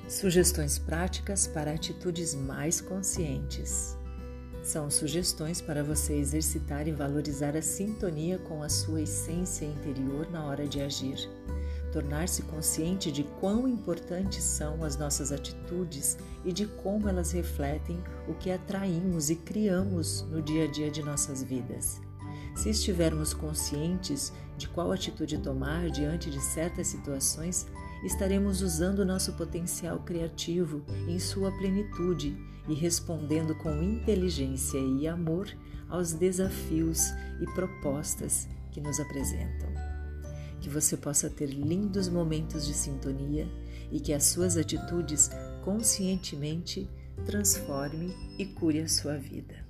Sugestões práticas para atitudes mais conscientes. São sugestões para você exercitar e valorizar a sintonia com a sua essência interior na hora de agir. Tornar-se consciente de quão importantes são as nossas atitudes e de como elas refletem o que atraímos e criamos no dia a dia de nossas vidas. Se estivermos conscientes de qual atitude tomar diante de certas situações, estaremos usando nosso potencial criativo em sua plenitude e respondendo com inteligência e amor aos desafios e propostas que nos apresentam. Que você possa ter lindos momentos de sintonia e que as suas atitudes conscientemente transforme e cure a sua vida.